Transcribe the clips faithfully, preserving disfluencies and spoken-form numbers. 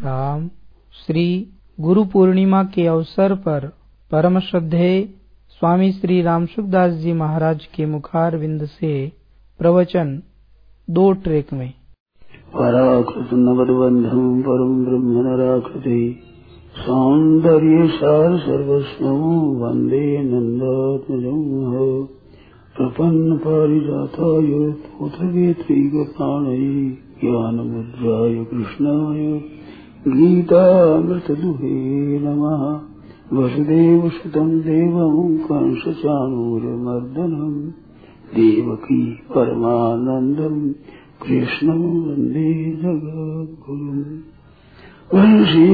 राम। श्री गुरु पूर्णिमा के अवसर पर परम श्रद्धेय स्वामी श्री रामसुखदास जी महाराज के मुखारविंद से प्रवचन दो ट्रेक में। पराकृत नवद्बंधं परम ब्रह्म नराकृति सौंदर्य सार सर्वस्वं वंदे नंदात्मजं प्रपन्न पारिजाताय पुत्रवेत्रैकपाणये ज्ञानमुद्राय कृष्णाय गीतामृतदुहे नमः। वसुदेवसुतं देवं कंसचाणूरमर्दनं देवकी परमानन्दं कृष्णं वन्दे जगद्गुरुम्। वंशी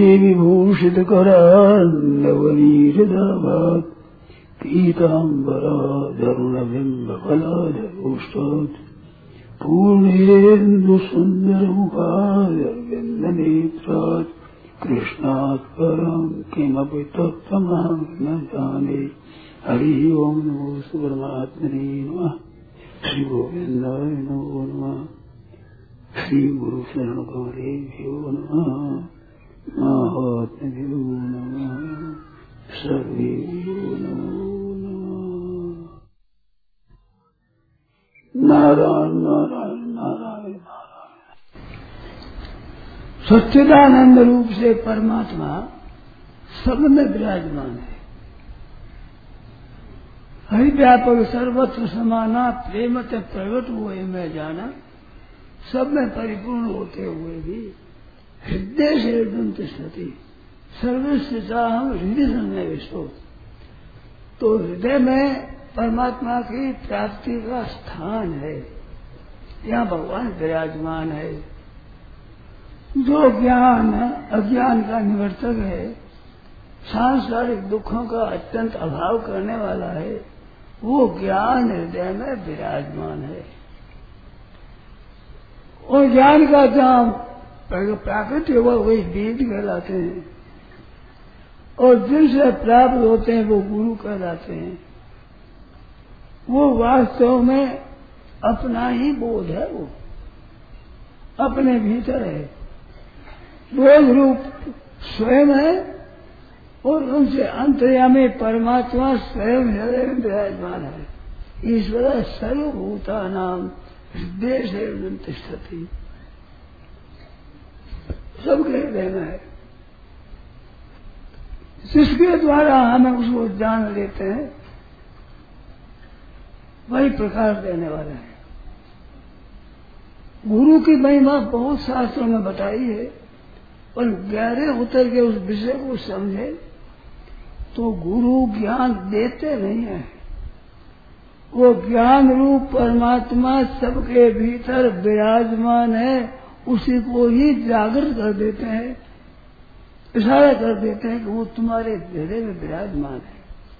विभूषितकरान्नवनीरदाभात् पीताम्बराधरुणबिम्बफलाधरोष्टात् पूर्णेन्दुसुन्दरमुखारविन्दनेत्रात् कृष्णात् परं किमपि तत्त्वमहं न जाने। हरि ओं नमो परमात्मने नमः। श्री गोविन्दाय नमो नमः। श्री गुरु शरण गौरेभ्यो नमः। महात्म्यो नमः। सर्वेभ्यो नमो नमः। नारायण नारायण नारायण नारायण। सच्चिदानंद रूप से परमात्मा सब में विराजमान है। हरि व्यापक सर्वत्र समाना प्रेमते प्रगट हुए में जाना। सब में परिपूर्ण होते हुए भी हृदय से हृदय तिष्ठति सर्वस्थिता हम हृदय संज्ञा विश्व। तो हृदय में परमात्मा की प्राप्ति का स्थान है। यहाँ भगवान विराजमान है। जो ज्ञान अज्ञान का निवर्तक है, सांसारिक दुखों का अत्यंत अभाव करने वाला है, वो ज्ञान हृदय में विराजमान है। और ज्ञान का जहाँ प्राकृत हुआ वही वेद कहलाते हैं, और जिनसे प्राप्त होते हैं वो गुरु कहलाते हैं। वो वास्तव में अपना ही बोध है, वो अपने भीतर है। बोध रूप स्वयं है और उनसे अंतर्यामी परमात्मा स्वयं हृदय में विराजमान है। ईश्वर सर्वभूता नाम हृदय से तिष्ठति, सबके हृदय में है। जिसके द्वारा हमें उसको जान लेते हैं वही प्रकाश देने वाला है। गुरु की महिमा बहुत शास्त्रों में बताई है, पर गहरे उतर के उस विषय को समझे तो गुरु ज्ञान देते नहीं है। वो ज्ञान रूप परमात्मा सबके भीतर विराजमान है, उसी को ही जागृत कर देते हैं, इशारा कर देते हैं कि वो तुम्हारे हृदय में विराजमान है।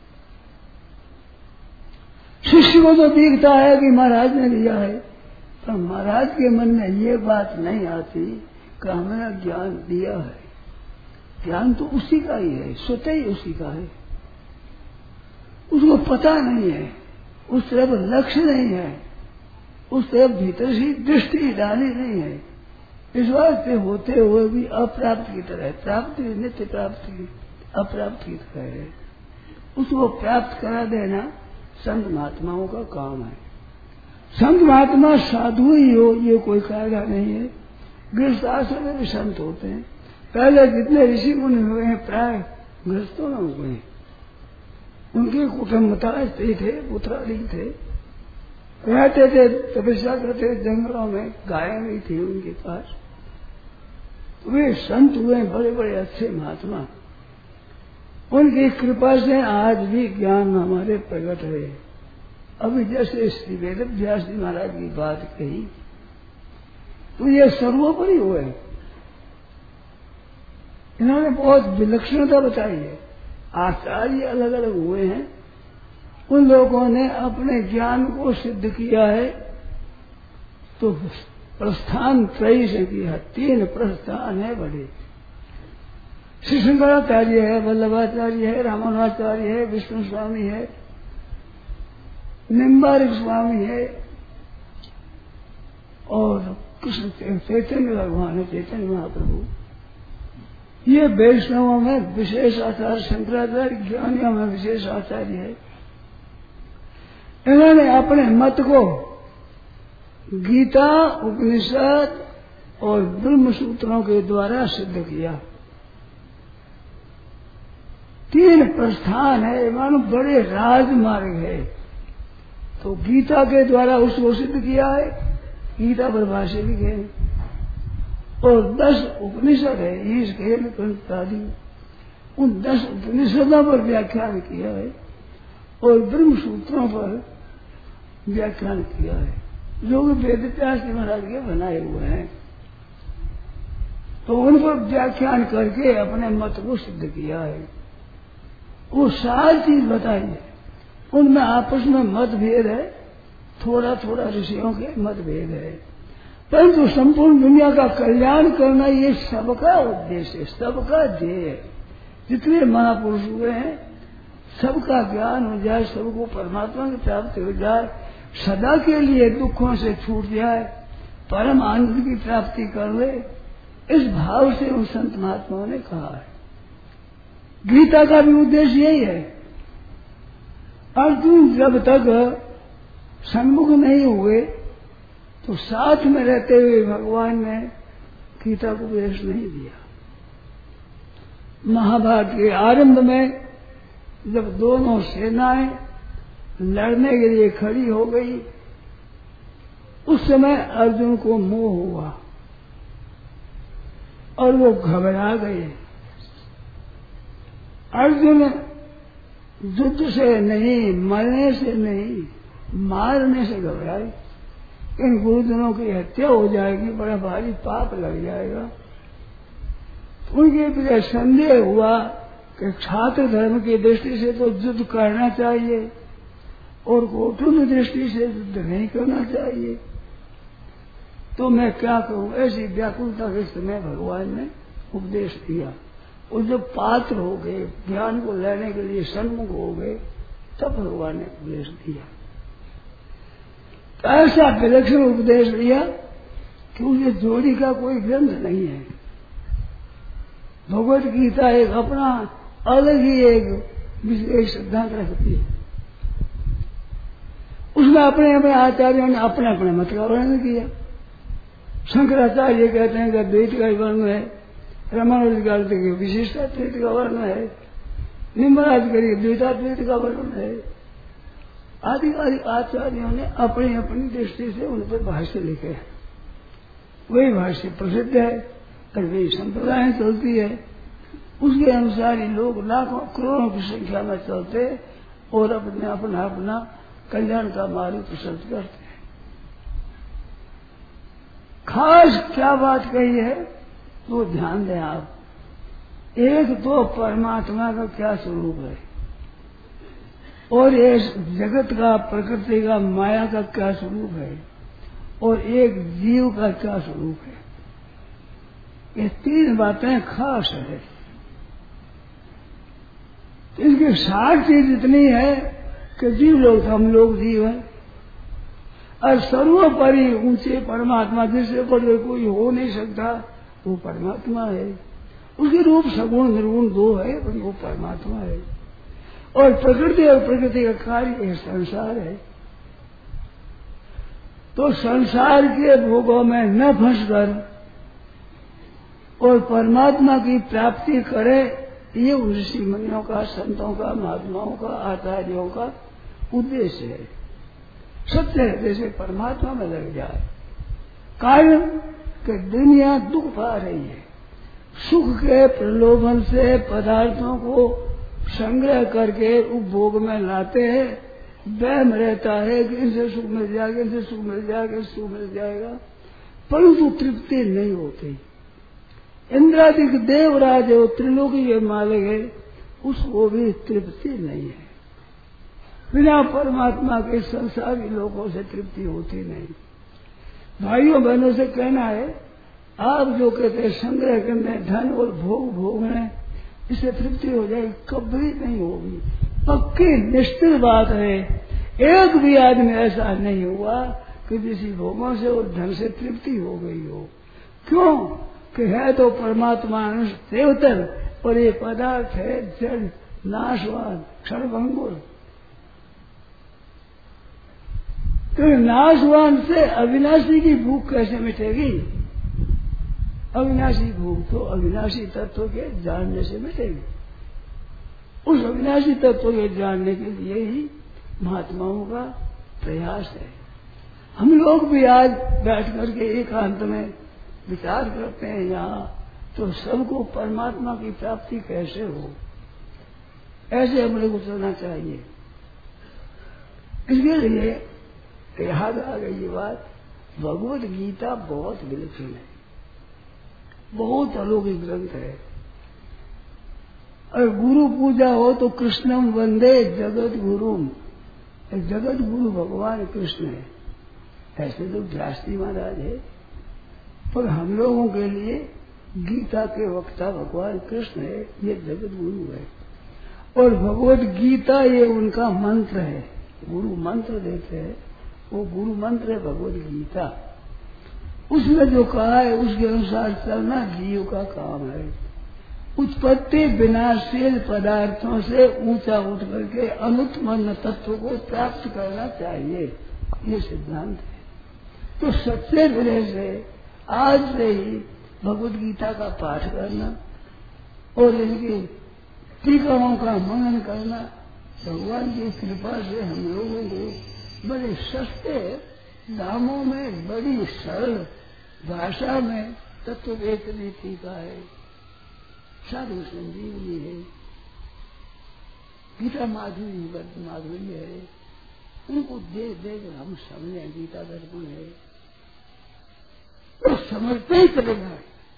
शिष्य को तो दिखता है कि महाराज ने दिया है, पर महाराज के मन में ये बात नहीं आती कि हमें ज्ञान दिया है। ज्ञान तो उसी का ही है, स्वतः ही उसी का है। उसको पता नहीं है, उस तरफ लक्ष्य नहीं है, उस तरफ भीतर से दृष्टि डाली नहीं है। इस वास्ते होते हुए भी अप्राप्त की तरह है। प्राप्ति नित्य प्राप्ति अप्राप्त की तरह है। उसको प्राप्त करा देना संत महात्माओं का काम है। संत महात्मा साधु ही हो ये कोई कायदा नहीं है। गृहस्थ आश्रम में भी संत होते हैं। पहले जितने ऋषि मुनि हुए हैं प्राय गृहस्थों में हुए हैं। उनके कुटुंबता स्त्री थे, पुत्रादि थे, रहते थे, तपस्या करते जंगलों में, गायें भी थी उनके पास। वे संत हुए बड़े बड़े अच्छे महात्मा। उनकी कृपा से आज भी ज्ञान हमारे प्रकट है। अभी जैसे श्री वेद व्यास जी महाराज की बात कही तो ये सर्वोपरि हुए। इन्होंने बहुत विलक्षणता बताई है। आचार्य अलग अलग हुए हैं, उन लोगों ने अपने ज्ञान को सिद्ध किया है तो प्रस्थान त्रयी से किया। तीन प्रस्थान है बड़े। श्री शंकराचार्य है, वल्लभाचार्य है, रामानुजाचार्य है, विष्णु स्वामी है, निम्बारिक स्वामी है और कृष्ण चैतन्य भगवान है, चैतन्य महाप्रभु। ये वैष्णवों में विशेष आचार्य, शंकराचार्य ज्ञानियों में विशेष आचार्य है। इन्होंने अपने मत को गीता, उपनिषद और ब्रह्म सूत्रों के द्वारा सिद्ध किया। तीन प्रस्थान है, मानो बड़े राजमार्ग है। तो गीता के द्वारा उसको सिद्ध किया है, गीता पर भाष्य लिखे, और दस उपनिषद है, ईश खेल आदि, उन दस उपनिषदों पर व्याख्यान किया है और ब्रह्म सूत्रों पर व्याख्यान किया है, जो कि वेद व्यास महाराज के बनाए हुए हैं। तो उन पर व्याख्यान करके अपने मत को सिद्ध किया है। वो सारी चीज बताई है। उनमें आपस में मतभेद है, थोड़ा थोड़ा ऋषियों के मतभेद है, परंतु संपूर्ण दुनिया का कल्याण करना ये सबका उद्देश्य है, सबका ध्येय है। जितने महापुरुष हुए हैं सबका ज्ञान हो जाए, सबको परमात्मा की प्राप्ति हो जाए, सदा के लिए दुखों से छूट जाए, परम आनंद की प्राप्ति कर ले, इस भाव से उन संत महात्माओं ने कहा है। गीता का भी उद्देश्य यही है। अर्जुन जब तक सन्मुख नहीं हुए तो साथ में रहते हुए भगवान ने गीता को उपदेश नहीं दिया। महाभारत के आरंभ में जब दोनों सेनाएं लड़ने के लिए खड़ी हो गई, उस समय अर्जुन को मोह हुआ और वो घबरा गए। अर्जुन युद्ध से नहीं, मरने से नहीं, मारने से घबराए। इन गुरुजनों की हत्या हो जाएगी, बड़ा भारी पाप लग जाएगा। उनके प्रति संदेह हुआ कि छात्र धर्म की दृष्टि से तो युद्ध करना चाहिए और कौटुंबिक दृष्टि से युद्ध नहीं करना चाहिए, तो मैं क्या कहूँ। ऐसी व्याकुलता के समय भगवान ने उपदेश दिया, और जब पात्र हो गए, ज्ञान को लेने के लिए सन्मुख हो गए, तब भगवान ने उपदेश दिया। ऐसा विलक्षण उपदेश दिया कि उसे जोड़ी का कोई ग्रंथ नहीं है। भगवत गीता एक अपना अलग ही एक विशेष सिद्धांत रखती है। उसमें अपने अपने आचार्यों ने अपने अपने मत का वर्णन किया। शंकराचार्य कहते हैं कि द्वैत का वर्ण है, रामानुज कहते हैं कि विशिष्टाद्वैत का वर्ण है, निम्बराज करिए द्वैताद्वैत का वर्ण है। आदि आदि आचार्यों ने अपनी अपनी दृष्टि से उन पर भाष्य लिखे हैं। वही भाष्य प्रसिद्ध है और वही संप्रदाय चलती है। उसके अनुसार ही लोग लाखों करोड़ों की संख्या में चलते और अपने अपना अपना कल्याण का मार्ग प्रशस्त करते हैं। खास क्या बात कही है तो ध्यान दें आप। एक तो परमात्मा का क्या स्वरूप है और ये जगत का, प्रकृति का, माया का क्या स्वरूप है और एक जीव का क्या स्वरूप है। ये तीन बातें खास है। इनकी सार चीज इतनी है कि जीव लोग हम लोग जीव हैं और सर्वोपरि ऊंचे परमात्मा जिससे ऊपर कोई हो नहीं सकता वो परमात्मा है। उसके रूप सगुण निर्गुण दो है, पर वो परमात्मा है। और प्रकृति और प्रकृति का कार्य यह संसार है। तो संसार के भोगों में न फंसकर और परमात्मा की प्राप्ति करे, ये ऋषि मुनियों का, संतों का, महात्माओं का, आचार्यों का उद्देश्य है। सत्य है जैसे परमात्मा में लग जाए। कारण कि दुनिया दुख पा रही है, सुख के प्रलोभन से पदार्थों को संग्रह करके उपभोग में लाते हैं। वहम रहता है कि इनसे सुख मिल जाएगा, इनसे सुख मिल जाएगा, इनसे सुख मिल जाएगा, परंतु तृप्ति नहीं होती। इंद्रादिक देवराज है, त्रिलोकी के मालिक है, उसको भी तृप्ति नहीं है। बिना परमात्मा के संसारी लोगों से तृप्ति होती नहीं। भाइयों बहनों से कहना है, आप जो कहते हैं संग्रह करने, धन और भोग भोगने, इससे तृप्ति हो जाएगी, कभी नहीं होगी। पक्की निश्चित बात है। एक भी आदमी ऐसा नहीं हुआ कि किसी भोगों से और धन से तृप्ति हो गई हो। क्यों कि है तो परमात्मा अंश देवतर और ये पदार्थ है जड़ नाशवान क्षणभंगुर। तो नाशवान से अविनाशी की भूख कैसे मिटेगी? अविनाशी भूख तो अविनाशी तत्व के जानने से मिटेगी। उस अविनाशी तत्व के जानने के लिए ही महात्माओं का प्रयास है। हम लोग भी आज बैठ करके एकांत में विचार करते हैं यहाँ, तो सबको परमात्मा की प्राप्ति कैसे हो, ऐसे हम लोग चलना चाहिए। इसके लिए याद आ गई ये बात, भगवत गीता बहुत विलक्षण है, बहुत अलौकिक ग्रंथ है। और गुरु पूजा हो तो कृष्णम वंदे जगत गुरुम, जगत गुरु भगवान कृष्ण है। ऐसे तो व्यास जी महाराज है, पर हम लोगों के लिए गीता के वक्ता भगवान कृष्ण है, ये जगत गुरु है। और भगवत गीता ये उनका मंत्र है, गुरु मंत्र देते हैं, वो गुरु मंत्र है भगवत गीता। उसमें जो कहा है उसके अनुसार चलना जीव का काम है। उत्पत्ति विनाशशील पदार्थों से ऊंचा उठ करके अनुत्पन्न तत्व को प्राप्त करना चाहिए, ये सिद्धांत है। तो सच्चे हृदय से आज से ही भगवत गीता का पाठ करना और इनकी टीकाओं का मनन करना, भगवान की कृपा से हम लोगों को बड़े सस्ते दामों में बड़ी सरल भाषा में तत्व वेदनी टीका है, साधु संजीवनी है, गीता माधुर्य माधुर्य है। उनको देख देख हम समझे गीता दर्पण है, तो समझते ही चलेगा,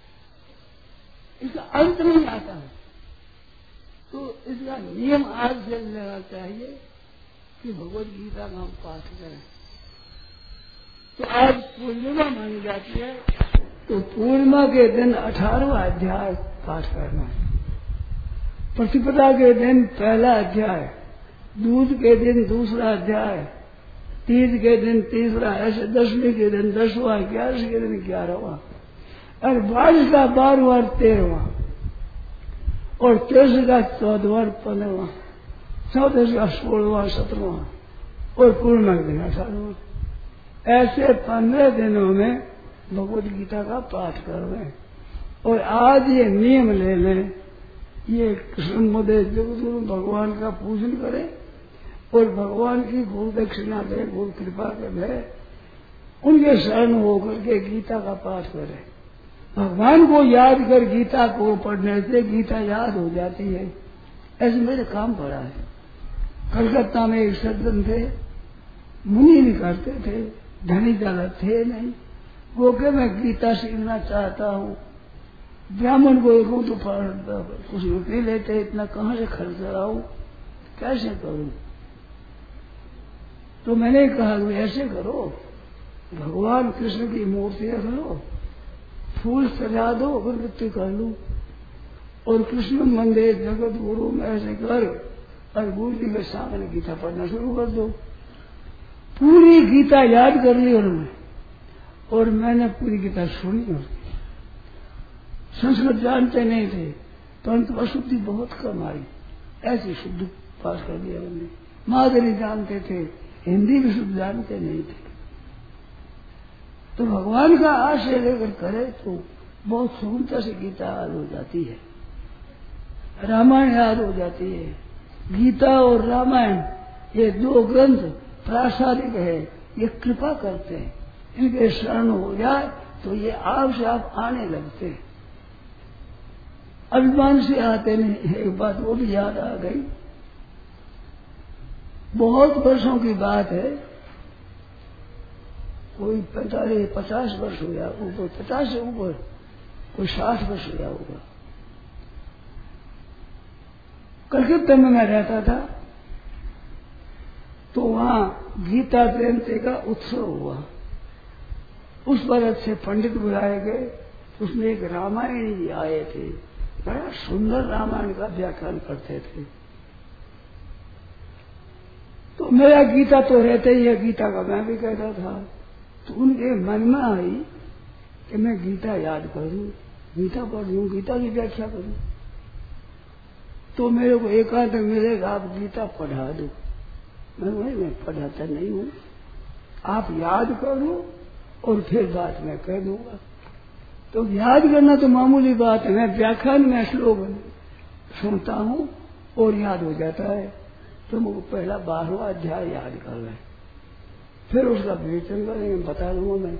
इसका अंत नहीं आता है। तो इसका नियम आज से लेना चाहिए कि भगवत गीता का हम पाठ करें। तो आज पूर्णिमा मानी जाती है, तो पूर्णिमा के दिन अठारहवां अध्याय पाठ करना है। प्रतिपदा के दिन पहला अध्याय, दूध के दिन दूसरा अध्याय, तीज के दिन तीसरा, ऐसे दसवीं के दिन दसवां, ग्यारह के दिन ग्यारहवां, और बाईस का बारहवां तेरहवां, और तेईस का चौदहवां पंद्रहवां, चौदह का सोलहवां सत्रहवां, और पूर्णिमा के दिन अठारहवां। ऐसे पंद्रह दिनों में भगवत गीता का पाठ कर लें। और आज ये नियम ले लें, ये कृष्ण मोदे जगदगुरु भगवान का पूजन करें और भगवान की गुरु दक्षिणा दें, गुरु कृपा करें, उनके शरण होकर के गीता का पाठ करें। भगवान को याद कर गीता को पढ़ने से गीता याद हो जाती है। ऐसे मेरे काम पड़ा है। कलकत्ता में एक सज्जन थे, मुनि नहीं करते थे, धनी ज्यादा थे नहीं, वो के मैं गीता सीखना चाहता हूँ। ब्राह्मण को एक तो कुछ रुपये लेते, इतना कहाँ से खर्च कराऊं, कैसे करूं? तो मैंने कहा कि ऐसे करो, भगवान कृष्ण की मूर्ति रख लो, फूल सजा दो, अगरबत्ती कर लो, और कृष्ण मंदिर जगत गुरु में ऐसे कर, और गुरु जी के सामने गीता पढ़ना शुरू कर दो। पूरी गीता याद कर ली उन्होंने, और मैंने पूरी गीता सुनी उसकी। संस्कृत जानते नहीं थे, परंतु अशुद्धि बहुत कम आई, ऐसी शुद्ध पास कर दिया उन्होंने। मादरी जानते थे, हिंदी भी शुद्ध जानते नहीं थे। तो भगवान का आश्रय लेकर करे तो बहुत सुगमता से गीता याद हो जाती है, रामायण याद हो जाती है। गीता और रामायण ये दो ग्रंथ प्रासादिक है, ये कृपा करते हैं, इनके शरण हो जाए तो ये आप से आप आने लगते हैं, अभिमान से आते नहीं। एक बात वो भी याद आ गई, बहुत वर्षों की बात है, कोई पैंतालीस पचास वर्ष हो गया ऊपर, पचास से ऊपर, कोई साठ वर्ष हो गया होगा। कलकत्ता में मैं रहता था, तो वहां गीता जयंती का उत्सव हुआ। उस पर अच्छे पंडित बुलाए गए, उसमें एक रामायणी जी आए थे, बड़ा सुंदर रामायण का व्याख्यान करते थे। तो मेरा गीता तो रहता ही है, गीता का मैं भी कहता था। तो उनके मन में आई कि मैं गीता याद करूं, गीता पढ़ लूं, गीता की व्याख्या करूं, तो मेरे को एकांत मिलेगा आप गीता पढ़ा दो। मैं वही मैं पढ़ाता नहीं हूं, आप याद करो और फिर बात मैं कह दूंगा। तो याद करना तो मामूली बात है, मैं व्याख्यान में श्लोक सुनता हूं और याद हो जाता है। तो मुझको पहला बारहवां अध्याय याद कर लें, फिर उसका विवेचन करेंगे, बता दूंगा मैं।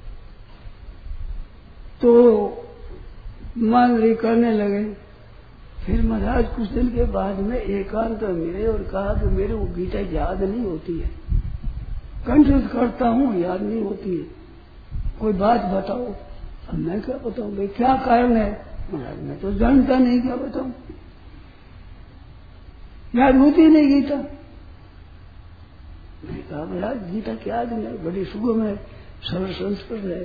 तो मान ली करने लगे, फिर महाराज कुछ दिन के बाद में एकांत मिले और कहा कि मेरे को गीता याद नहीं होती है, कंठस्थ करता हूँ याद नहीं होती है, कोई बात बताओ। अब मैं क्या बताऊं भाई, क्या कारण है? महाराज मैं तो जानता नहीं, क्या बताऊं, याद होती नहीं गीता। मैं कहा महाराज गीता क्या याद नहीं, बड़ी सुगम है, सरल संस्कृत है।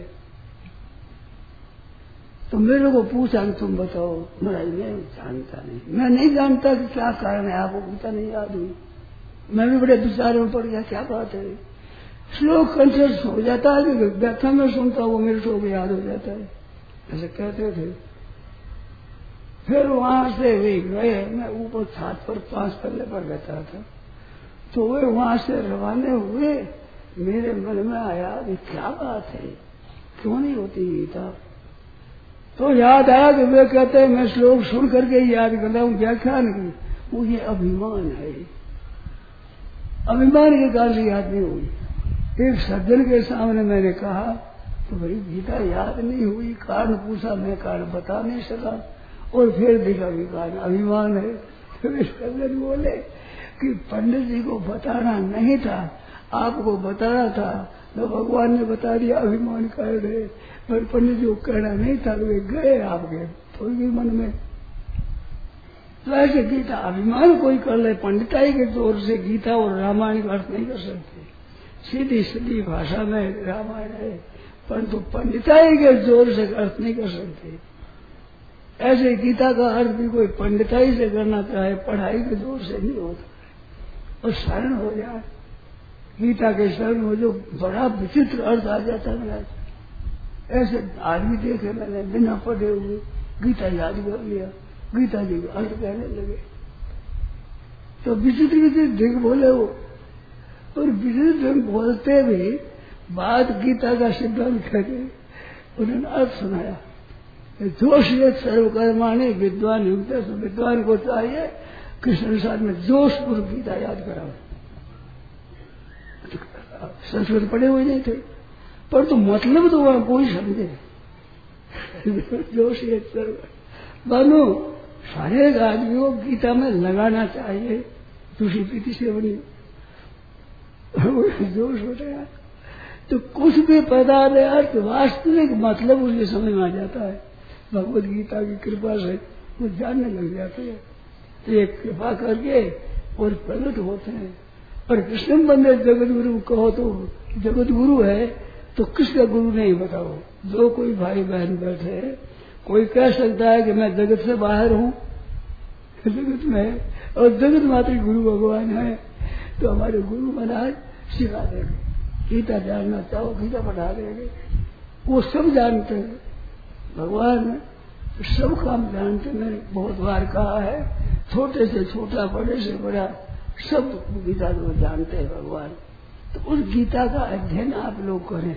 तो मेरे को पूछा कि तुम बताओ। महाराज मैं जानता नहीं, मैं नहीं जानता कि क्या कारण है आपको गीता नहीं याद हुई। मैं भी बड़े विचारों में पड़ गया, क्या बात है, श्लोक कंठस्थ हो जाता है, व्याख्या में सुनता वो मेरे को याद हो जाता है, ऐसे कहते थे। फिर वहां से वे गए, मैं ऊपर छत पर पांच पल्ले पर बैठा था, तो वे वहां से रवाने हुए। मेरे मन में आया कि क्या बात है, क्यों नहीं होती गीता। तो याद आया कि वे कहते हैं मैं श्लोक सुन करके याद करता हूँ, व्याख्यान की, वो ये अभिमान है, अभिमान के कारण याद नहीं हुई। एक सज्जन के सामने मैंने कहा तो भाई गीता याद नहीं हुई, कारण पूछा, मैं कारण बता नहीं सका, और फिर देखा कि कारण अभिमान है। फिर सज्जन बोले कि पंडित जी को बताना नहीं था, आपको बताना था, तो भगवान ने बता दिया अभिमान कारण है, पर पंडित जी को कहना नहीं था, वे गए आपके थोड़ी भी मन में। तो ऐसे गीता अभिमान कोई कर ले, पंडिताई के तौर से गीता और रामायण का अर्थ नहीं कर सकते। सीधी सीधी भाषा में रामायण है, परंतु पंडिताई के जोर से अर्थ नहीं कर सकते। ऐसे गीता का अर्थ भी कोई पंडिताई से करना चाहे, पढ़ाई के जोर से नहीं होता। और शरण हो जाए, गीता के शरण हो जो बड़ा विचित्र अर्थ आ जाता है। ऐसे आदमी देखे मैंने बिना पढ़े हुए गीता याद कर लिया, गीता जी का अर्थ कहने लगे, तो विचित्र विचित्र ढंग बोले वो। और विचित्र ढंग बोलते भी बात गीता का सिद्धांत करके उन्होंने अर्थ सुनाया। जोश सर्वकर्माणि विद्वान युक्त, विद्वान को चाहिए कि संसार में जोश पूर्व गीता याद कराओ। संस्कृत पढ़े हुए नहीं थे, पर तो मतलब तो वहां कोई समझे। जोश मानो सारे आदमी को गीता में लगाना चाहिए, दूसरी प्रीति से बनी जोश हो गया तो कुछ भी पदार्थ अर्थ वास्तविक मतलब उसके समझ में आ जाता है। भगवत गीता की कृपा से वो जानने लग जाते हैं, तो ये कृपा करके और प्रकट होते हैं। और कृष्ण बंदे जगत गुरु कहो तो जगत गुरु है, तो किसका गुरु नहीं बताओ। जो कोई भाई बहन बैठे, कोई कह सकता है कि मैं जगत से बाहर हूँ, जगत में, और जगत मात्र गुरु भगवान है, तो हमारे गुरु महाराज सिखा देंगे। गीता जानना चाहो गीता पढ़ा देंगे, वो सब जानते हैं। भगवान सब काम जानते हैं, मैंने बहुत बार कहा है, छोटे से छोटा बड़े से बड़ा सब गीता को जानते हैं भगवान। तो उस गीता का अध्ययन आप लोग करें।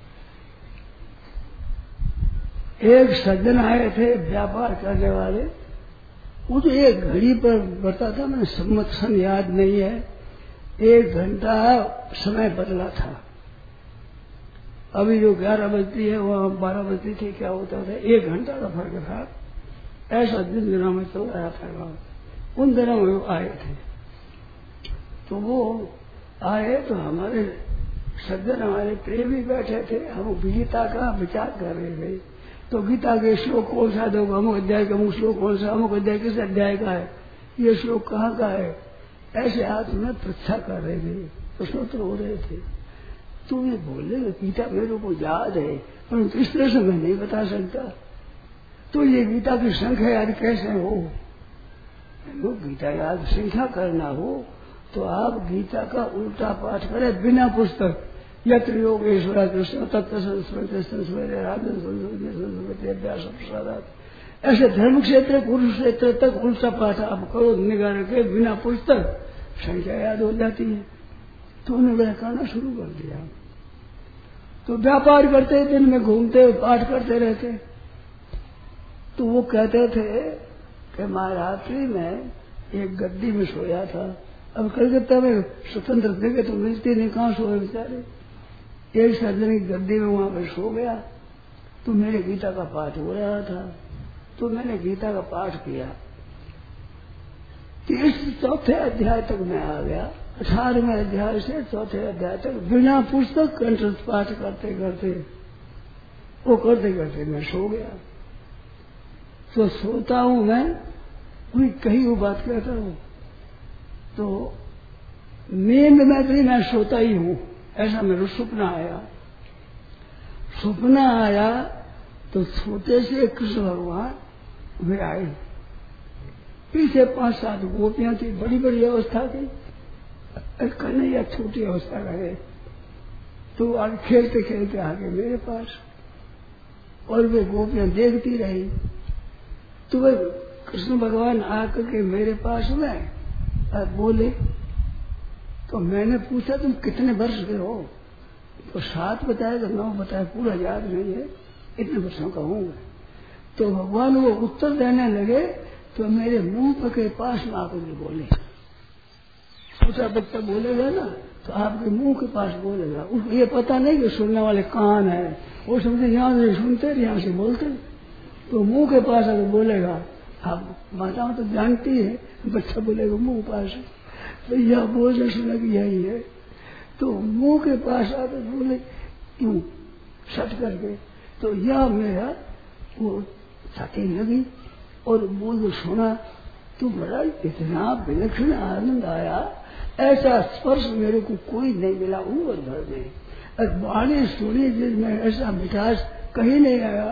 एक सज्जन आए थे व्यापार करने वाले, वो तो एक घड़ी पर बताता, मैंने संवत्सर याद नहीं है, एक घंटा समय बदला था। अभी जो ग्यारह बजती है वहाँ बारह बजती थी, क्या होता था, एक घंटा का फर्क था। ऐसा दिन दिनों में चल रहा था गाँव। उन दिनों में वो आए थे, तो वो आए तो हमारे सज्जन हमारे प्रेमी बैठे थे, हम गीता का विचार कर रहे थे। तो गीता के श्लोक कौन सा दो, अमुक अध्याय का अमुक श्लोक कौन सा, अमुक अध्याय किस अध्याय का है, ये श्लोक कहाँ का है, ऐसे हाथ में परीक्षा कर रहे थे, प्रश्नोत्तर हो रहे थे। तो ये बोले गीता मेरे को याद है, परंतु इस तरह से मैं नहीं बता सकता। तो ये गीता की संख्या याद कैसे हो, वो गीता याद संख्या करना हो तो आप गीता का उल्टा पाठ करें बिना पुस्तक, यत्र योगेश्वर कृष्ण तत्व संस्मृति संस्मृति राधन संस्मृति अभ्यास प्रसादात। ऐसे धर्म क्षेत्र कुरुक्षेत्र तक उल्टा पाठ आप करो निगाह के बिना पुस्तक संख्या याद हो जाती है। तो उन्होंने करना शुरू कर दिया। तो व्यापार करते दिन में घूमते पाठ करते रहते। तो वो कहते थे कि महारात्रि में एक गद्दी में सोया था। अब कलकत्ता में स्वतंत्र जगह तो मिलती नहीं, कहाँ सोए बेचारे। एक सार्वजनिक गद्दी में वहां पर सो गया। तो मेरे गीता का पाठ हो रहा था। तो मैंने गीता का पाठ किया। तीस चौथे अध्याय तक मैं आ गया। अठारहवें अध्याय से चौथे अध्याय तक बिना पुस्तक कंठस्थ पाठ करते करते वो करते करते मैं सो गया। तो सोता हूं मैं, कोई कहीं वो बात कहता हूं तो नींद में भी मैं सोता ही हूं। ऐसा मेरा सपना आया। सपना आया तो सोते से कृष्ण भगवान वे आए। पीछे पांच सात गोपियां थी, बड़ी बड़ी अवस्था की। कन्हैया छोटी अवस्था का है। तो आज खेलते खेलते आगे मेरे पास, और वे गोपियां देखती रही। तो वे कृष्ण भगवान आकर के मेरे पास में और बोले। तो मैंने पूछा तुम कितने वर्ष के हो? तो सात बताया तो नौ बताया, पूरा याद नहीं है, इतने वर्षों का हूँ। तो भगवान वो उत्तर देने लगे तो मेरे मुंह के पास में आकर के बोले। छोटा बच्चा बोलेगा ना तो आपके मुंह के पास बोलेगा। उसको ये पता नहीं कि सुनने वाले कान है, वो समझे यहाँ से सुनते यहाँ से बोलते। तो मुंह के पास आकर बोलेगा। आप माताओं तो जानती है, बच्चा बोलेगा मुंह पास, तो यह बोलने सुना कि यही है। तो मुंह के पास आकर बोले क्यों सट करके। तो यह मेरा वो छाती लगी और बोल सुना तो बड़ा इतना विलक्षण आनंद आया। ऐसा स्पर्श मेरे को कोई नहीं मिला उम्र भर में। और वाणी सुनी जिसमें ऐसा मिठास कहीं नहीं आया।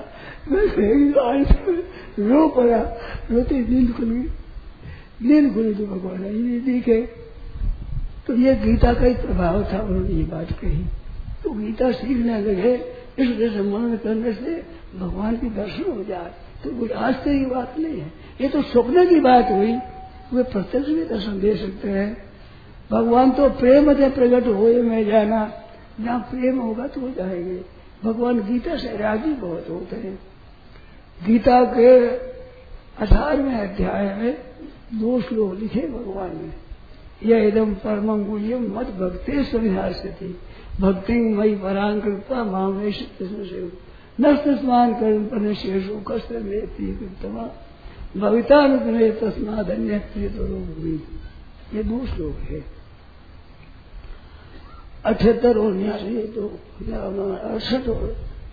मैं रो पड़ा, रोती नींद खुली। नींद खुली तो भगवान नहीं दिखे। तो ये गीता का ही प्रभाव था, उन्होंने ये बात कही। तो गीता सीखने लगे, इस वजह से मनन करने से भगवान की दर्शन हो जाए। तो कोई आश्चर्य की बात नहीं है, ये तो स्वप्न की बात हुई। वे प्रत्यक्ष भी दर्शन दे सकते हैं। भगवान तो प्रेम से प्रकट होए में जाना, जहाँ प्रेम होगा तो हो जाएंगे। भगवान गीता से राजी बहुत होते हैं। गीता के अठारहवें अध्याय में दो श्लोक लिखे भगवान ने। यह इदम परमं गुह्यम मत भक्ति संध्यास्यति भक्ति मई परां कृपा मामेश नस्मान कर्म शेषो कष्ट में कृतमा भविता में तस्मा धन्य प्रिय हुई। ये दो श्लोक है, अठहत्तर और न्यासी तो अड़सठ और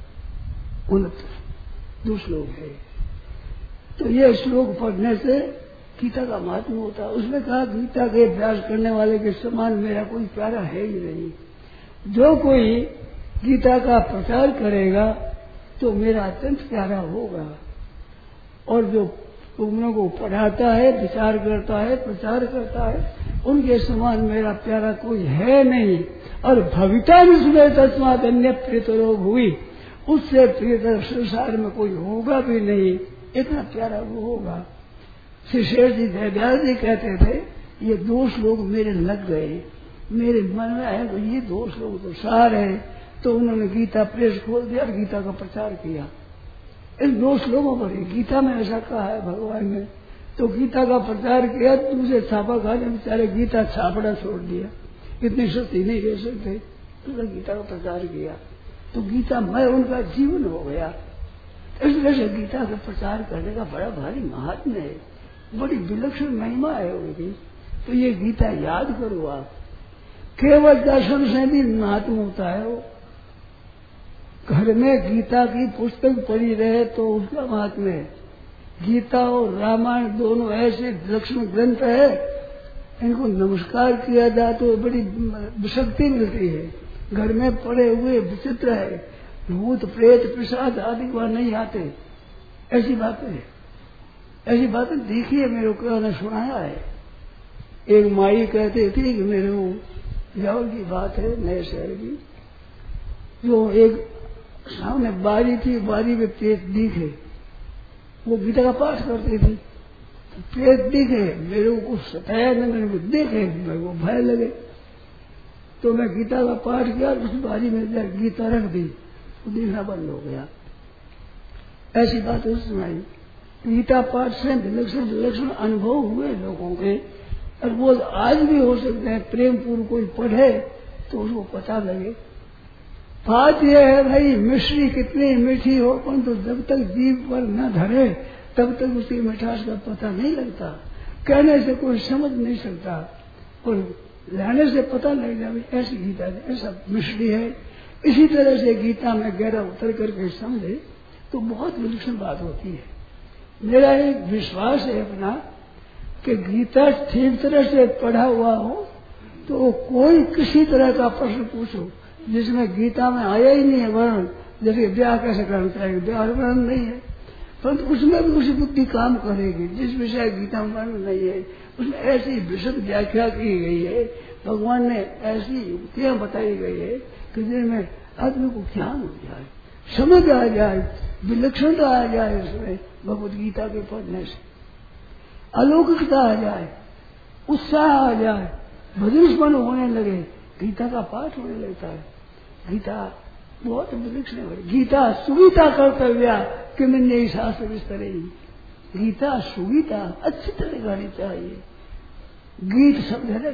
उनहत्तर दो श्लोक है। तो ये श्लोक पढ़ने से गीता का महत्व होता है। उसमें कहा गीता के अभ्यास करने वाले के समान मेरा कोई प्यारा है ही नहीं। जो कोई गीता का प्रचार करेगा तो मेरा अत्यंत प्यारा होगा। और जो तुमने को पढ़ाता है, विचार करता है, प्रचार करता है, उनके समान मेरा प्यारा कोई है नहीं। और भविता में सुबह तस्मात अन्य प्रिय रोग हुई, उससे प्रिय संसार में कोई होगा भी नहीं। इतना प्यारा वो होगा। श्री शेर जी जयव्यास जी कहते थे ये दो श्लोक मेरे लग गए, मेरे मन में आए तो ये दो श्लोक तो सार है। तो उन्होंने गीता प्रेस खोल दिया और गीता का प्रचार किया इन दो श्लोकों पर। गीता में ऐसा कहा है भगवान ने, तो गीता का प्रचार किया। दूसरे छापा खाने बेचारे गीता छापड़ा छोड़ दिया, इतनी सस्ती नहीं रह सकते। तो गीता का प्रचार किया तो गीता में उनका जीवन हो गया। इस वजह से गीता का प्रचार करने का बड़ा भारी महात्म्य है, बड़ी विलक्षण महिमा है उनकी। तो ये गीता याद करो आप। केवल दर्शन से भी महात्मा होता है। वो घर में गीता की पुस्तक पढ़ी रहे तो उसका महात्म्य है। गीता और रामायण दोनों ऐसे विलक्षण ग्रंथ है, इनको नमस्कार किया जाए तो बड़ी शक्ति मिलती है। घर में पड़े हुए विचित्र है, भूत प्रेत प्रसाद आदि वहां नहीं आते। ऐसी बातें है, ऐसी बातें देखिए मेरे को ने सुनाया है। एक माई कहते थे कि मेरे को जाओ की बात है नए शहर की, जो एक सामने बारी थी, बारी में पेट दिखे, वो गीता का पाठ करती थी। तो पेट दिखे, मेरे को सताया न, मेरे को देखे, मेरे को भय लगे, तो मैं गीता का पाठ किया, उस बारी में गीता रख दी, वो दिखना बंद हो गया। ऐसी बात उस सुनाई। गीता पाठ से विलक्षण विलक्षण अनुभव हुए लोगों के, और वो आज भी हो सकते हैं। प्रेम पूर्व कोई पढ़े तो उसको पता लगे। बात यह है भाई, मिश्री कितनी मीठी हो, परंतु जब तक जीभ पर न धरे तब तक उसकी मिठास का पता नहीं लगता। कहने से कोई समझ नहीं सकता, और लाने से पता लग जाए ऐसी गीता ऐसा मिश्री है। इसी तरह से गीता में गहरा उतर करके समझे तो बहुत विलक्षण बात होती है। मेरा एक विश्वास है अपना कि गीता ठीक तरह से पढ़ा हुआ हो तो कोई किसी तरह का प्रश्न पूछो जिसमें गीता में आया ही नहीं है वर्ण, जैसे ब्याह कैसे करना चाहिए, ब्याह वर्ण नहीं है, परंतु उसमें भी उसी बुद्धि काम करेगी। जिस विषय गीता में वर्ण नहीं है उसमें ऐसी विशद व्याख्या की गई है, भगवान ने ऐसी युक्तियां बताई गई है कि जिनमें आदमी को ज्ञान हो जाए, समझ आ जाए, विलक्षणता आ जाए, उसमें भगवत गीता के पढ़ने से अलौकिकता आ जाए, उत्साह आ जाए, भजनस्मरण होने लगे, गीता का पाठ होने लगता है। गीता बहुत विलक्षण है। गीता सुगीता कर्तव्या कि मैंने शास्त्र विस्तर ही। गीता सुगीता अच्छी तरह गानी चाहिए। गीत शब्द है ना,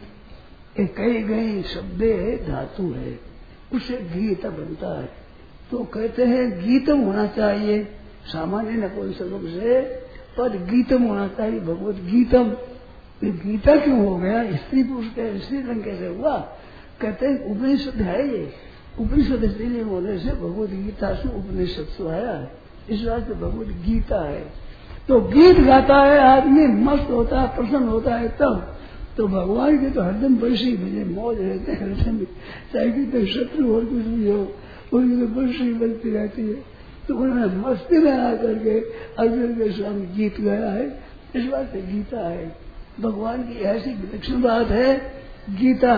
गीत एक कई गई शब्द है, धातु है, उससे गीत बनता है। तो कहते हैं गीतम होना चाहिए, सामान्य नपुंसकम से पर गीतम होना चाहिए, भगवत गीतम। गीता क्यों हो गया, स्त्री पुरुष के स्त्री रंग कैसे हुआ? कहते हैं उपनिषद है ये, उपनिषद इसलिए होने से भगवत गीता से उपनिषद से आया है, इस बात से भगवत गीता है। तो गीत गाता है आदमी, मस्त होता है, प्रसन्न होता है, तब तो भगवान के तो हरदम बंशी बजे मौज रहते हैं हरदम, चाहे कि शत्रु और कुछ भी हो, उनकी तो बंशी बजती रहती है। तो उन्होंने मस्ती में आकर के अर्जुन के स्वामी गीत गाया है, इस बात से गीता है। भगवान की ऐसी विलक्षण बात है गीता।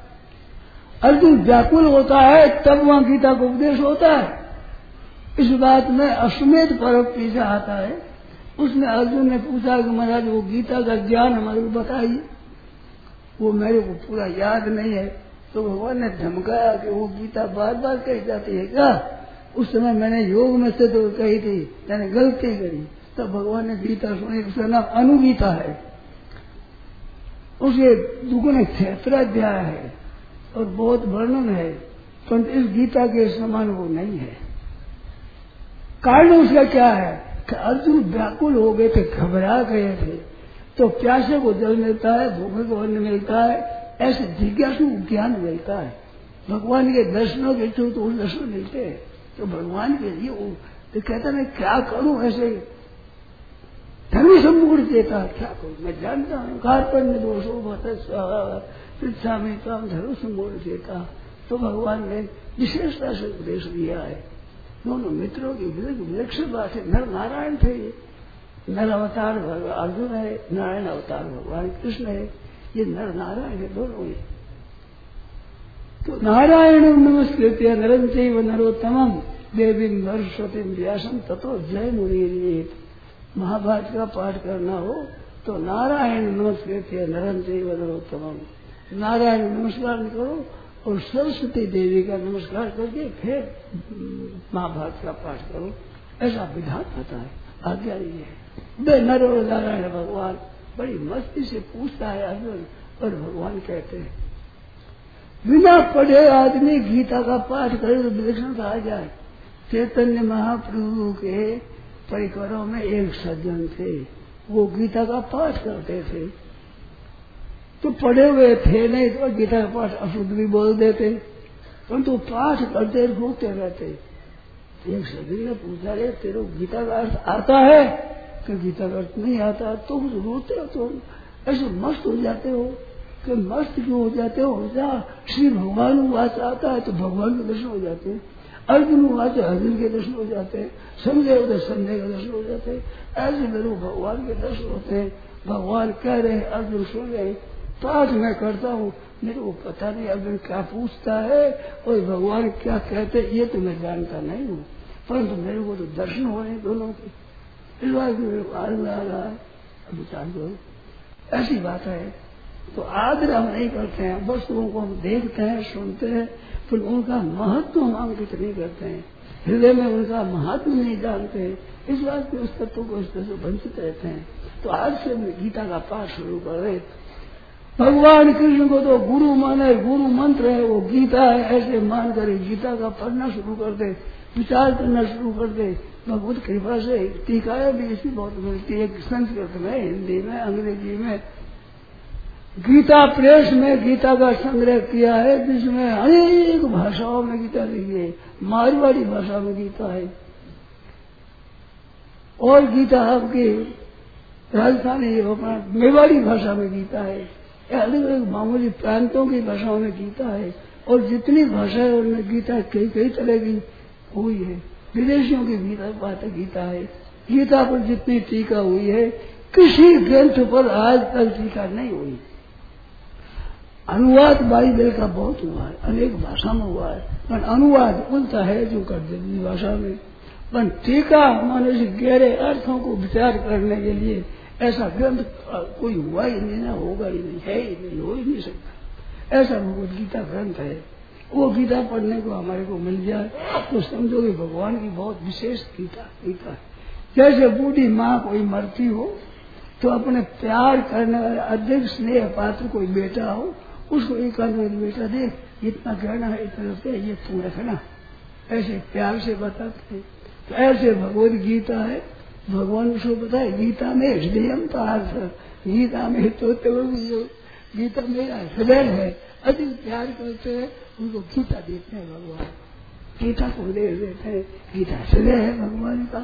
अर्जुन व्याकुल होता है तब वहां गीता का उपदेश होता है। इस बात में अश्वमेध पर्व पीछे आता है, उसमें अर्जुन ने पूछा कि महाराज वो गीता का ज्ञान हमारे को बताइए, वो मेरे को पूरा याद नहीं है। तो भगवान ने धमकाया कि वो गीता बार बार कही जाती है क्या? उस समय मैंने योग में से तो कही थी, मैंने गलती करी। तब तो भगवान ने गीता सुनी, उसका नाम अनुगीता है, उसे दुगुने क्षेत्राध्याय है और बहुत वर्णन है, परंतु इस गीता के समान वो नहीं है। कारण उसका क्या है कि अर्जुन व्याकुल हो गए थे, घबरा गए थे। तो प्यासे को जल मिलता है, भूखे को अन्न मिलता है, ऐसे जिज्ञासु ज्ञान मिलता है। भगवान के दर्शनों के इच्छुक तो दर्शन मिलते हैं। तो भगवान के लिए वो तो कहता मैं क्या करूं, ऐसे धर्म सम्मूढ़ देता क्या करूं, मैं जानता हूँ कार्पण्य दोषो शिक्षा में काम धर्म सम्मूढ़ देता। तो भगवान ने विशेषता से उपदेश दिया है। दोनों मित्रों की विलक्षण बात है। नर नारायण थे, ये नर अवतार अर्जुन है, नारायण अवतार भगवान कृष्ण है, ये नर नारायण है दोनों ही। तो नारायण नमस्कृत्य नरं चैव नरोत्तमं देवीं सरस्वतीं व्यासं ततो जय मुनीर्येत्। महाभारत का पाठ करना हो तो नारायण नमस्कृत्य नरं चैव नरोत्तमं, नारायण नमस्कार करो और सरस्वती देवी का नमस्कार करके फिर महाभारत का पाठ करो, ऐसा विधान होता है। आज्ञा ये है। बे नर और नारायण भगवान बड़ी मस्ती से पूछता है अर्जुन, और भगवान कहते हैं बिना पढ़े आदमी गीता का पाठ करे तो विलक्षणता आ जाए। चैतन्य महाप्रभु के परिकरों में एक सज्जन थे, वो गीता का पाठ करते थे। तो पढ़े हुए थे नहीं तो गीता का पाठ अशुद्ध भी बोल देते, परंतु पाठ करते रोते रहते। एक सज्जन ने पूछा रे तेरे गीता का अर्थ आता है? कि गीता का अर्थ नहीं आता। तो रोते हो, तो ऐसे मस्त हो जाते हो कि मस्त क्यों हो जाते हो? हो जा श्री भगवान वाच आता है तो भगवान के दर्शन हो जाते हैं, अर्जुन वाच अर्जुन के दर्शन हो जाते हैं, संजय उधर संजय के दर्शन हो जाते हैं, ऐसे मेरे भगवान के दर्शन होते हैं। भगवान कह रहे हैं, अर्जुन सुन रहे, पाठ मैं करता हूँ, मेरे को पता नहीं अर्जुन क्या पूछता है और भगवान क्या कहते, ये तो मैं जानता नहीं हूँ, परंतु मेरे को तो दर्शन हो रहे दोनों के, इस बात मेरे को आनंद आ रहा है। विचार करो, ऐसी बात है। तो आदर हम नहीं करते हैं, वस्तुओं को हम देखते हैं, सुनते हैं, फिर उनका महत्व हम अंकित नहीं करते हैं, हृदय में उनका महत्व नहीं जानते हैं, इस बात के उस तत्व को इस तरह से वंचित रहते हैं। तो आज से गीता का पाठ शुरू कर रहे। भगवान कृष्ण को तो गुरु माने, गुरु मंत्र है वो गीता है, ऐसे मान कर गीता का पढ़ना शुरू कर दे, विचार करना शुरू कर दे। भगवत कृपा से टीकाएं भी इसी बहुत मिलती है, संस्कृत में, हिंदी में, अंग्रेजी में। गीता प्रेस में गीता का संग्रह किया है, जिसमें अनेक भाषाओं में गीता लिखी है। मारवाड़ी भाषा में गीता है, और गीता आपकी राजस्थानी अपना मेवाड़ी भाषा में गीता है, अलग अलग मामूली प्रांतों की भाषाओं में गीता है। और जितनी भाषाएं उनमें गीता कई कई तरह की हुई है, विदेशियों की गीता बात गीता है। गीता पर जितनी टीका हुई है, किसी ग्रंथ पर आज तक टीका नहीं हुई। अनुवाद बाइबल का बहुत हुआ है, अनेक भाषा में हुआ है, पर अनुवाद उल्टा है जो कर देती भाषा में। पर टीका मनुष्य गहरे अर्थों को विचार करने के लिए ऐसा ग्रंथ कोई हुआ ही नहीं, ना होगा ही नहीं, है ही नहीं, हो ही नहीं सकता। ऐसा भगवद गीता ग्रंथ है। वो गीता पढ़ने को हमारे को मिल जाए तो समझो कि भगवान की बहुत विशेष गीता गीता है। जैसे बूढ़ी माँ कोई मरती हो तो अपने प्यार करने वाले अधिक स्नेह पात्र कोई बेटा हो, उसको एक बेटा दे, इतना गहना है, इतना रुपया, ये तू रखना, ऐसे प्यार से बताते हैं। तो ऐसे भगवद गीता है। भगवान उसको बताए गीता में हृदय पार्थ, गीता में तो गीता मेरा हृदय है, अधिक प्यार करते हैं उनको गीता देते हैं भगवान, गीता को हृदय देते हैं, गीता हृदय है भगवान का।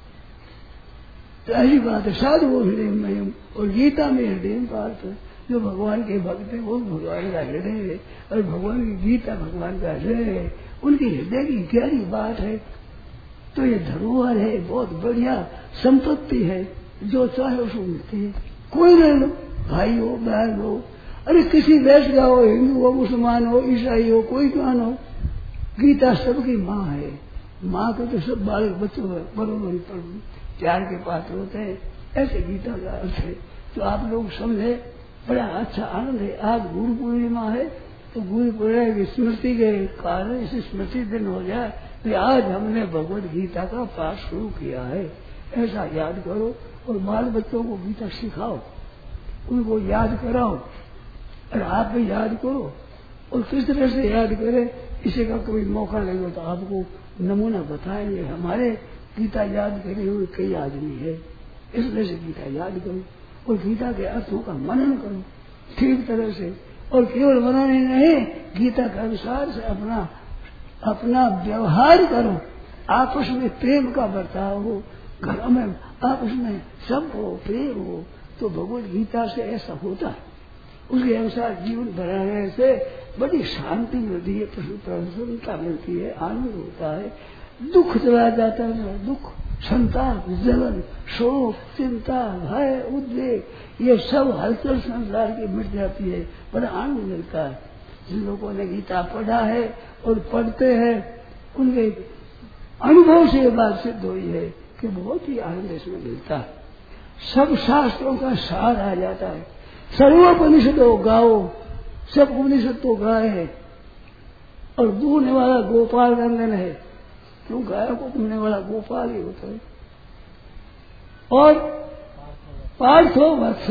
तो ऐसी बात है, साधु वो हृदय में और गीता में हृदय पार्थ, जो भगवान के भक्त है वो भगवान का हृदय है, और भगवान की गीता भगवान का हृदय है, उनकी हृदय की गहरी बात है। तो ये धरोहर है, बहुत बढ़िया संपत्ति है, जो चाहे उसको मिलती है। कोई ले लो, भाई हो, बहन हो, अरे किसी देश का हो, हिंदू हो, मुसलमान हो, ईसाई हो, कोई कौन हो, गीता सबकी माँ है। माँ के तो सब बालक बच्चों बरोबर प्यार के पात्र होते हैं, ऐसे गीता का अर्थ है। तो आप लोग समझे, बड़ा अच्छा आनंद है। आज गुरु पूर्णिमा है, तो गुरु पूर्णिमा की स्मृति के कारण इसे स्मृति दिन हो जाए, तो आज हमने भगवद गीता का पाठ शुरू किया है, ऐसा याद करो। और बाल बच्चों को गीता सिखाओ, उनको याद कराओ, और आप भी याद करो। और किस तरह से याद करें, इसी का कोई मौका लगेगा तो आपको नमूना बताएंगे। हमारे गीता याद करे हुए कई आदमी है, इसलिए से गीता याद करो और गीता के अर्थों का मनन करो ठीक तरह से। और केवल मनन ही नहीं, गीता के अनुसार से अपना अपना व्यवहार करो, आपस में प्रेम का बर्ताव हो, घर में आपस में सब हो, प्रेम हो। तो भगवद गीता से ऐसा होता है, उसके अनुसार जीवन बनाने से बड़ी शांति मिलती है, प्रसन्नता मिलती है, आनंद होता है, दुख चला जाता है। दुख, संताप, जलन, शोक, चिंता, भय, उद्वेग, ये सब हलचल संसार की मिट जाती है, बड़ा आनंद मिलता है। जिन लोगों ने गीता पढ़ा है और पढ़ते हैं, उनके अनुभव से ये बात सिद्ध हुई है कि बहुत ही आनंद इसमें मिलता है। सब शास्त्रों का सार आ जाता है। सर्वोपनिषदों गाओ, सब उपनिषद तो गाय है, और दूहने वाला गोपाल नंदन है, क्यों गाय को दूहने वाला गोपाल ही होता है। और पार्थो वत्स,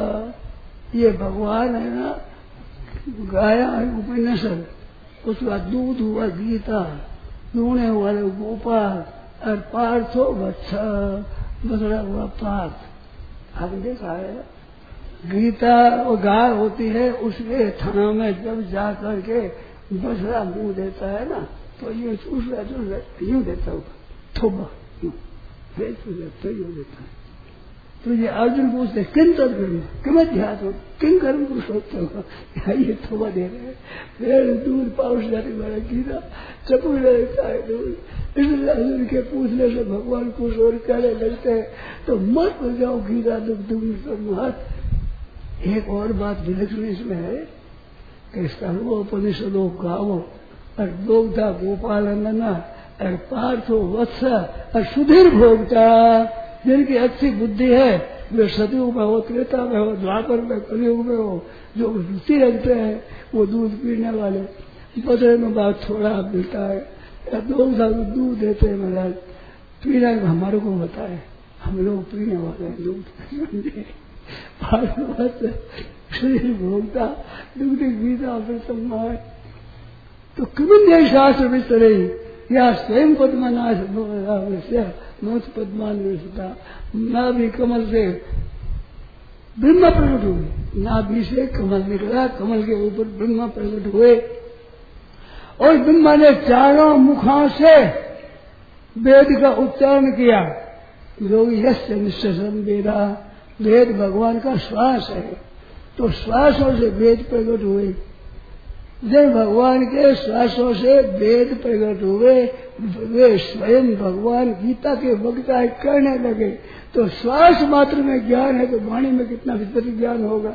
ये भगवान है ना, गाया है उपनिषद, उसके बाद दूध हुआ गीता, दूहने वाले गोपाल, और पार्थो वत्स बदला हुआ पार्थ। आपने देखा है गीता और गाय होती है, उसके थाना में जब जा करके बछड़ा मुंह देता है ना, तो ये चूस रहा चूस यूं देता होगा, थोबा यूं तो यूं देता है। तो ये अर्जुन पूछते किन तर करूँ, किमत ध्यान हो, किन करूँ पुरुषोत्तम होगा, ये थोबा दे रहे हैं, फिर दूध पाउस जाने वाला गीता चपुड़ लगता है दूध। इसलिए अर्जुन के पूछने से भगवान खुश और कहने लगते हैं, तो मत हो जाओ गीता दुख दुख मत, एक और बात विलक्षण इसमें है कि सर्वोपनिषदों गावो और दोग्धा गोपाल नंदना और पार्थो वत्स और सुधीर भोगता, जिनकी अच्छी बुद्धि है वे सतयुग में हो, त्रेता में हो, द्वापर में, कलयुग में हो, जो रुचि रखते हैं वो दूध पीने वाले। बदले में बात थोड़ा मिलता है या दोग्धा दूध देते हैं महाराज, पीना हमारे को बताए, हम लोग पीने वाले हैं दूध। शरीर भोगता दुग्ध गीता प्रसन्ना है तो किमिन्य शास्त्र विस्तरे या स्वयं पद्मनाश मोक्ष पद्मान विषता। नाभि कमल से ब्रह्मा प्रकट हुए, नाभि से कमल निकला, कमल के ऊपर ब्रह्मा प्रकट हुए और ब्रह्मा ने चारों मुखों से वेद का उच्चारण किया। लोग यश निश्चन वेदा, वेद भगवान का श्वास है, तो श्वासों से वेद प्रकट हुए। जब भगवान के श्वासों से वेद प्रकट हुए, वे स्वयं भगवान गीता के वक्ता करने लगे। तो श्वास मात्र में ज्ञान है तो वाणी में कितना विस्तृत ज्ञान होगा।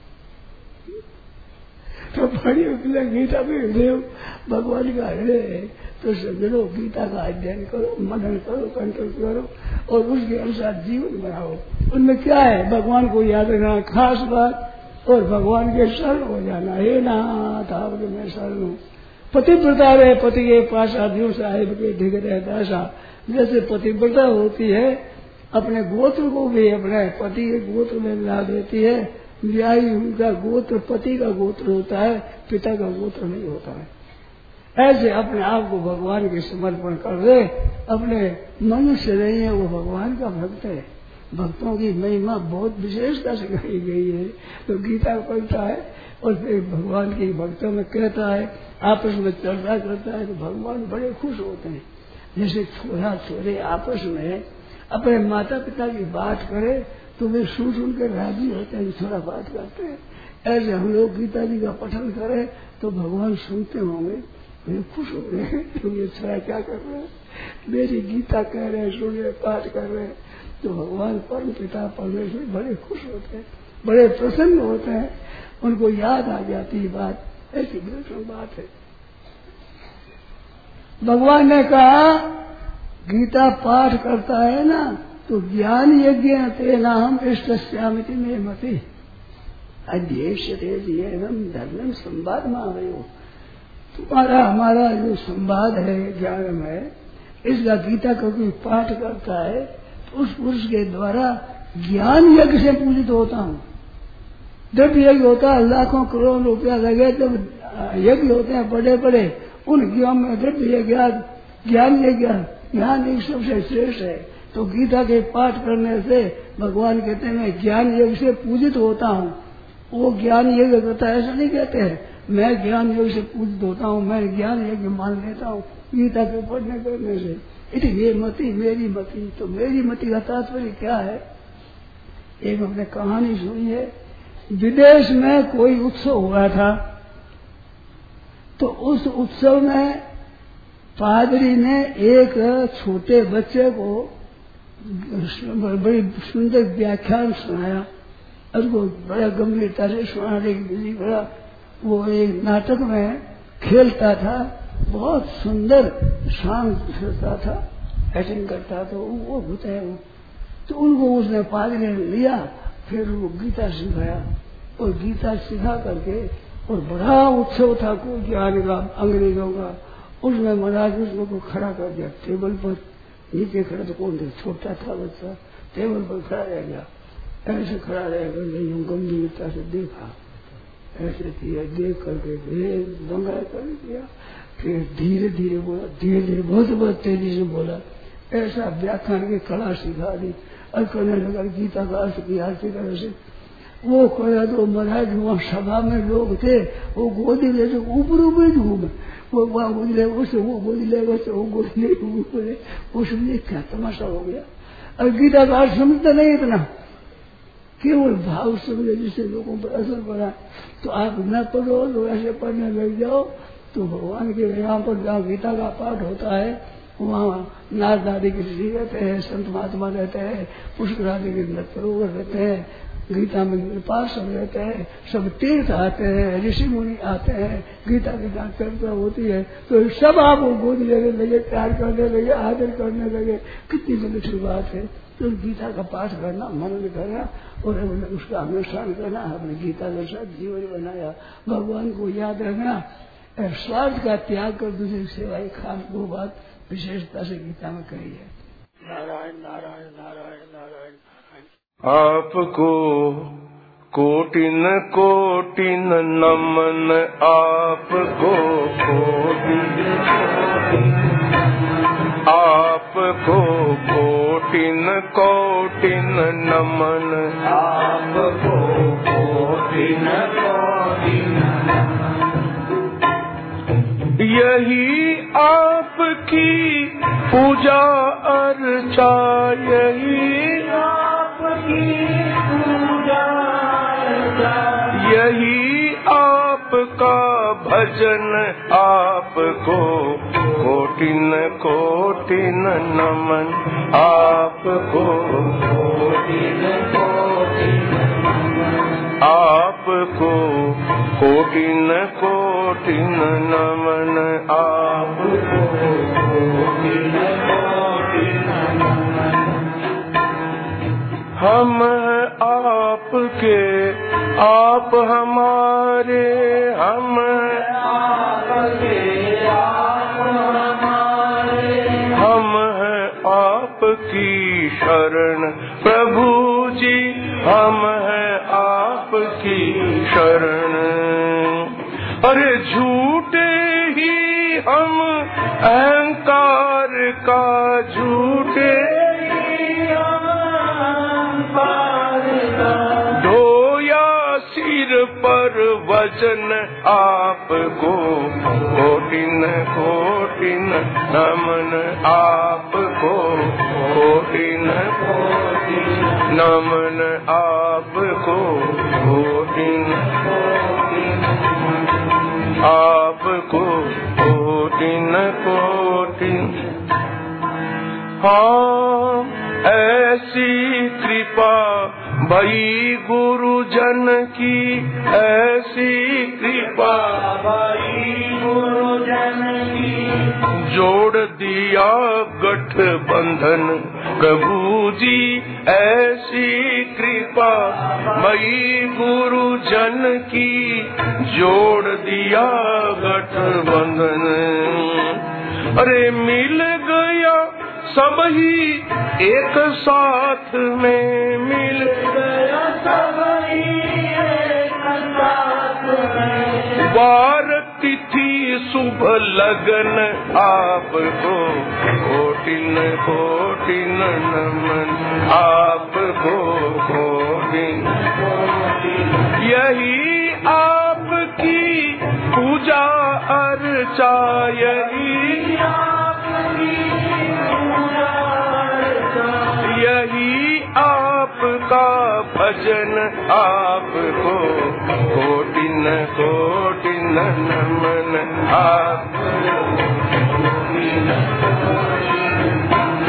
तो वाणी में गीता में हृदय भगवान का हृदय है, तो समझो गीता का अध्ययन करो, मनन करो, कंट्रोल करो और उसके अनुसार जीवन बनाओ। उनमें क्या है, भगवान को याद रखना खास बात और भगवान के शरण हो जाना। हे नाथ आपके मैं शरण हूँ। पतिव्रता रहे पति के पास आदियों साहिब के ढिग रहे दासा। जैसे पतिव्रता होती है अपने गोत्र को भी अपने पति के गोत्र में मिला देती है। ब्याही उनका गोत्र पति का गोत्र होता है, पिता का गोत्र नहीं होता है। ऐसे अपने आप को भगवान के समर्पण कर दे। अपने मनुष्य नहीं है, वो भगवान का भक्त है। भक्तों की महिमा बहुत विशेषता से कही गई है। तो गीता पढ़ता है और फिर भगवान की भक्तों में कहता है, आपस में चर्चा करता है तो भगवान बड़े खुश होते हैं। जैसे छोरा छोरे आपस में अपने माता पिता की बात करे तो वे सुन सुन कर राजी होते हैं, थोड़ा बात करते हैं। ऐसे हम लोग गीता जी का पठन करें तो भगवान सुनते होंगे, वे खुश हो रहे हैं। तो ये छोरा क्या कर रहे हैं, मेरी गीता कह रहे हैं, सुन रहे, पाठ कर रहे हैं। तो भगवान परम पिता परमेश्वर बड़े खुश होते हैं, बड़े प्रसन्न होते हैं, उनको याद आ जाती है बात। ऐसी बिल्कुल बात है। भगवान ने कहा गीता पाठ करता है ना तो ज्ञान यज्ञ तेना हम इष्टस्यामिति में मति अध्यक्षते धर्म संवाद में आवयो। तुम्हारा हमारा जो संवाद है ज्ञान में, इसका गीता का कोई पाठ करता है तो उस पुरुष के द्वारा ज्ञान यज्ञ से पूजित होता हूँ। द्रव्य यज्ञ होता है, लाखों करोड़ रुपया लगे जब यज्ञ होते हैं बड़े बड़े, उन यज्ञों में द्रव्य यज्ञ ज्ञान यज्ञ ज्ञान एक सबसे श्रेष्ठ है। तो गीता के पाठ करने से भगवान कहते हैं मैं ज्ञान यज्ञ से पूजित होता हूँ। वो ज्ञान यज्ञ करता है ऐसा नहीं कहते हैं, मैं ज्ञान यज्ञ से पूजित होता हूँ, मैं ज्ञान यज्ञ मान लेता हूँ गीता के पढ़ने करने से। इति ये मति मेरी मति। तो मेरी मति का तात्पर्य क्या है, एक हमने कहानी सुनी है। विदेश में कोई उत्सव हुआ था, तो उस उत्सव में पादरी ने एक छोटे बच्चे को बड़ी सुंदर व्याख्यान सुनाया और वो बड़ा गंभीरता से सुनाने की विधि बड़ा, वो एक नाटक में खेलता था, बहुत सुंदर शांत खेलता था, एक्टिंग करता था, वो बताया वो। तो उनको उसने पादरी ने लिया, फिर वो गीता सिखाया और गीता सिखा करके और बड़ा उत्सव था कोई ज्ञान का अंग्रेजों का। उसमें महाराज उसको को खड़ा कर दिया टेबल पर, नीचे खड़ा तो कौन था, छोटा था बच्चा, टेबल पर खड़ा रह गया। ऐसे खड़ा रह गया, गंभीरता से देखा, ऐसे किया, देख करके दंगा कर दिया। फिर धीरे धीरे बोला, धीरे धीरे बहुत बहुत तेजी से बोला, ऐसा व्याख्यान की कला सिखा दी और करने लगा गीता का अर्थ किया अच्छी तरह से। वो कहा तो महाराज वहाँ सभा में लोग थे, वो गोदी ले ऊपर ऊपर घूमे, वो वहाँ गोदी ले उसे वो गोदी ले वैसे वो गोदी ले ऊपर, उसमें क्या तमाशा हो गया। और गीता का अर्थ समझता नहीं इतना, केवल भाव समझे जिससे लोगों पर असर पड़ा। तो आप न पढ़ो तो ऐसे पढ़ने लग जाओ तो भगवान के यहाँ पर जहाँ गीता का पाठ होता है वहाँ नारद आदि के ऋषि रहते हैं, संत महात्मा रहते हैं, पुष्कर आदि के सरोवर रहते हैं, गीता में पार्षद रहते हैं, सब तीर्थ आते हैं, ऋषि मुनि आते हैं, गीता की जहाँ चर्चा होती है तो सब आपको गोद लेने लगे, प्यार करने लगे, आदर करने लगे। कितनी बड़ी बात है। तो गीता का पाठ करना, मनन करना और उसका अनुष्ठान करना, अपने गीता के साथ जीवन बनाया, भगवान को याद रखना, स्वार्थ का त्याग कर दूसरी सेवाएं खान, वो बात विशेषता से गीता में कही है। नारायण नारायण नारायण नारायण नारायण। आपको कोटिन कोटिन नमन, आपको कोटिन आपको कोटिन कोटिन नमन, आपको कोटिन कोटिन नमन। यही आपकी पूजा अर्चा, यही आपकी पूजा अर्चा, यही आपका भजन, आपको कोटिन कोटिन नमन, आपको कोटिन कोटिन नमन, आपको कोटिन कोटिन नमन, आपको कोटिन कोटिन नमन। हम आपके, आप हमारे, हम आपके, आप हमारे, हम हैं आपकी शरण प्रभु जी, हम हैं आपकी शरण। अरे झूठे ही हम अहंकार का, झूठे ही हम अहंकार का, ढोया सिर पर वजन, आपको कोटिन कोटिन नमन, आपको कोटिन कोटिन नमन, आपको कोटिन कोटिन, आपको कोटिन कोटिन। हाँ ऐसी कृपा भई गुरुजन की, ऐसी कृपा भई गुरुजन की, जोड़ दिया गठबंधन प्रभु जी, ऐसी कृपा भई गुरुजन की, जोड़ दिया गठबंधन। अरे मिल गया सब ही एक साथ में, मिल गया सब ही एक साथ में, वार तिथि शुभ लगन, आपको कोटिन कोटिन नमन, आपको कोटिन कोटिन। यही आपकी पूजा अर्चा, यही आपकी पूजा अर्चा, यही आपका भजन, आपको कोटिन कोटिन नमन, आपको कोटिन कोटिन।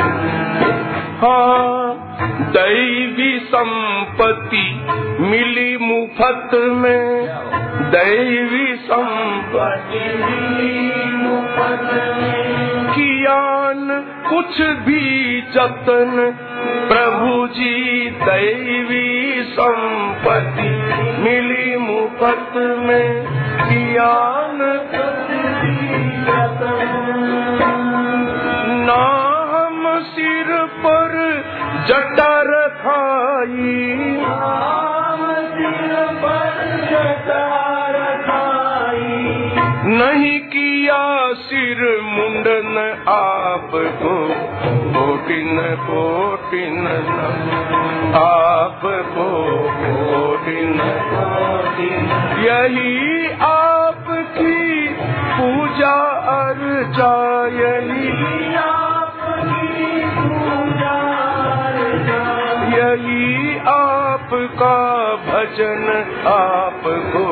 हाँ दैवी संपत्ति मिली मुफ्त में, दैवी संपत्ति मिली मुफ्त में, कियान कुछ भी जतन प्रभु जी, दैवी संपत्ति मिली मुफ्त में, कियान कुछ भी जतन, ना हम सिर पर जटा रखाई, हम सिर पर जटा रखाई, नहीं किया सिर मुंडन, आपको कोटिन कोटिन नमन, आपको कोटिन कोटिन। यही आपकी पूजा अर्चा, यही आपकी पूजा अर्चा, यही आपका भजन, आपको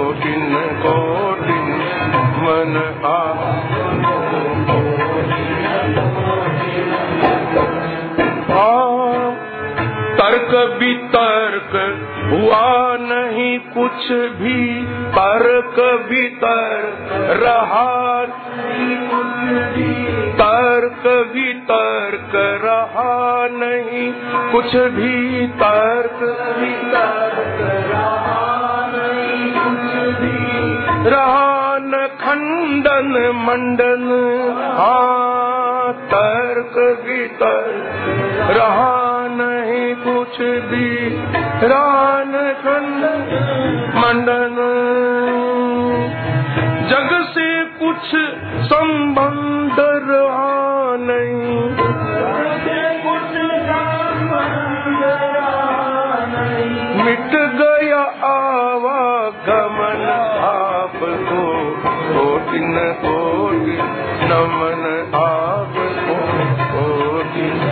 कोटिन कोटिन मन, आपको कोटिन वितर्क हुआ नहीं कुछ भी, तर्क वितर्क रहा नहीं कुछ भी, तर्क वितर्क रहा नहीं कुछ भी, तर्क वितर्क रहा नहीं कुछ भी, रहा न खंडन मंडन, हाँ तर्क वितर्क रहा नहीं कुछ भी, रहा न खंडन मंडन। जग से कुछ संबंध रहा नहीं, मिट गया आवागमन आपको, कोटिन कोटि नमन आपको, कोटिन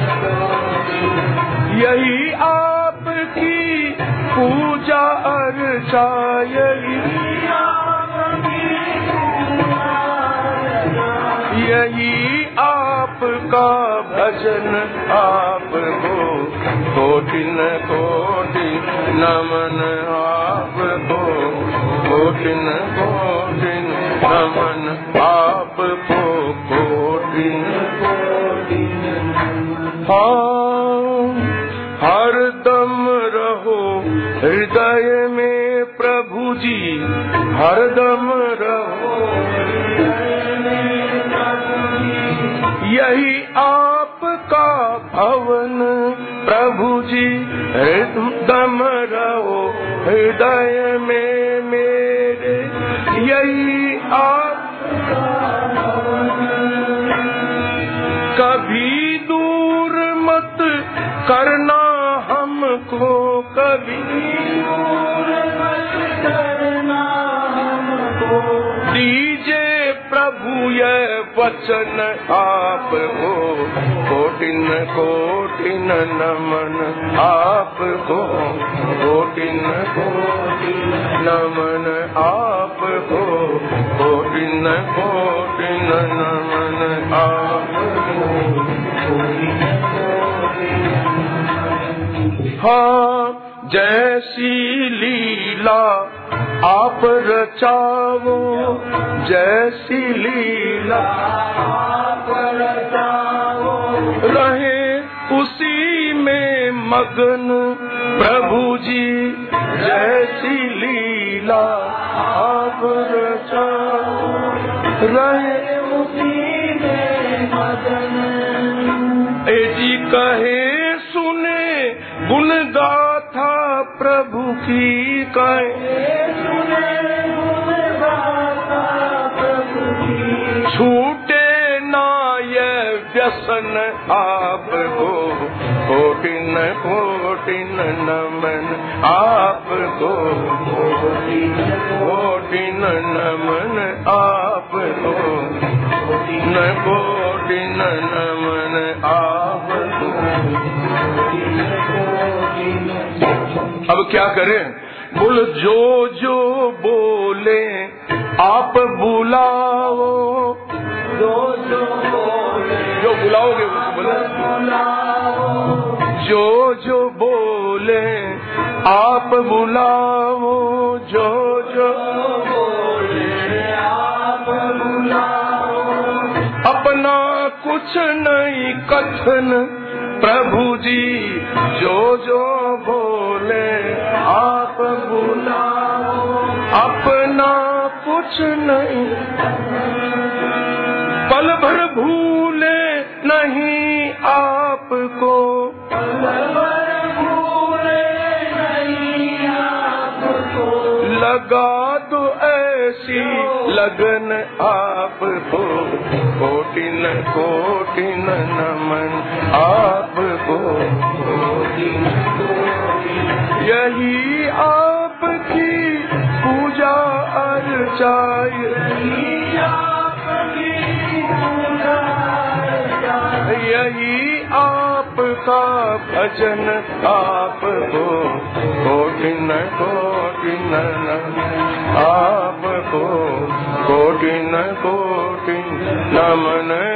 यही आपकी पूजा अर्चा, यही यही आपका भजन आपको, कोटिन कोटि नमन आपको, कोटिन कोटि नमन आपको, कोटिन कोटि। हाँ हरदम रहो हृदय में प्रभु जी, हरदम रहो यही आपका भवन प्रभु जी, हरदम रहो हृदय में मेरे, यही आपका कभी दूर मत करना हमको, कभी दूर मत करना हमको, दीजिए प्रभु ये वचन आपको, कोटिन कोटिन नमन आपको, कोटिन कोटि नमन आपको, कोटिन कोटिन नमन आपको। हाँ जैसी लीला आप रचाओ, जैसी लीला आप रचाओ, रहे उसी में मगन प्रभु जी, जैसी लीला आप रचाओ, रहे उसी में मगन। ए जी कहे सुने गुण गाथा प्रभु की, कहे छूटे ना ये व्यसन आपको, कोटिन कोटिन नमन आपको, कोटिन नमन आपको, कोटिन कोटिन नमन आपको। अब क्या करें? बोल जो जो बोले आप बुलाओ, जो जो बोले, जो बुलाओगे उसको बुलाओ, जो जो बोले आप बुलाओ, जो जो बोले आप बुलाओ, अपना कुछ नहीं कथन प्रभु जी, जो जो बोले आप बुलाओ, अपना कुछ नहीं, पल भर भूले नहीं आपको, पल भर भूले नहीं आपको, लगा दो ऐसी लगन आपको, कोटिन कोटिन नमन आपको, यही आपकी पूजा अर्चा, यही आपकी पूजा अर्चा, यही आपका भजन आपको, कोटिन कोटिन आपको, कोटिन कोटिन नमन